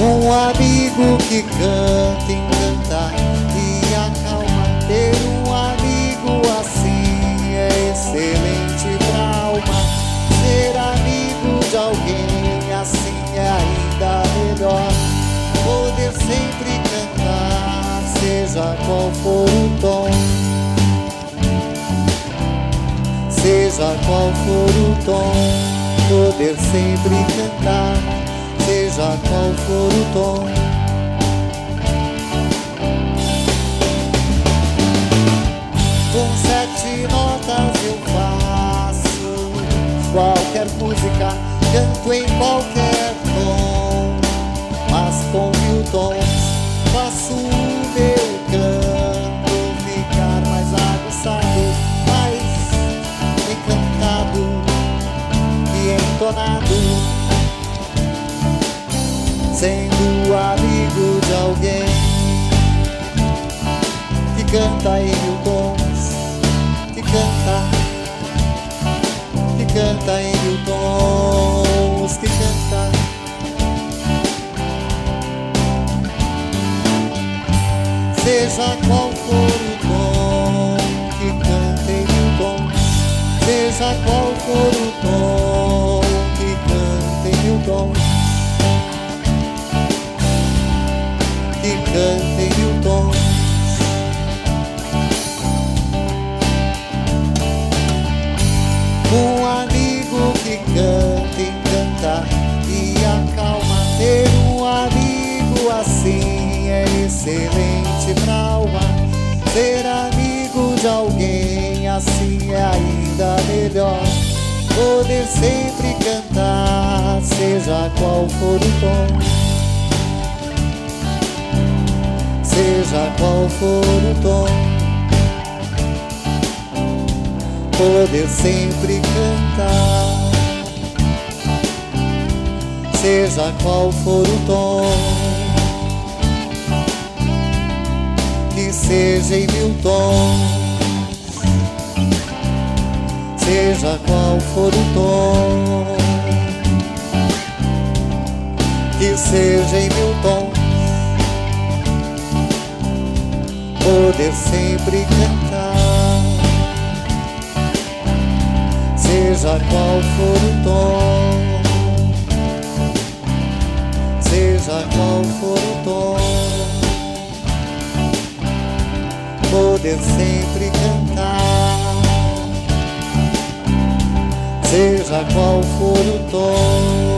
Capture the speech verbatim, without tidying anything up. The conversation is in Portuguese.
Um amigo que canta, encanta e acalma. Ter um amigo assim é excelente pra alma. Ser amigo de alguém assim é ainda melhor. Poder sempre cantar, seja qual for o tom, seja qual for o tom. Poder sempre cantar, seja qual for o tom. Com sete notas eu faço qualquer música, canto em qualquer tom, mas com mil tons faço o meu canto ficar mais aguçado, mais encantado e entonado. Sendo amigo de alguém que canta em mil tons, que canta, que canta em mil tons, que canta. Seja qual for o tom, que canta em mil tons. Seja qual for o tom, que canta em mil tons, que canta em mil tons. Um amigo que canta, encanta e acalma. Ter um amigo assim é excelente pra alma. Ser amigo de alguém assim é ainda melhor. Poder sempre cantar, seja qual for o tom, seja qual for o tom. Poder sempre cantar, seja qual for o tom. Que seja em mil tons, seja qual for o tom. Que seja em mil tons. Poder sempre cantar, seja qual for o tom, seja qual for o tom. Poder sempre cantar, seja qual for o tom.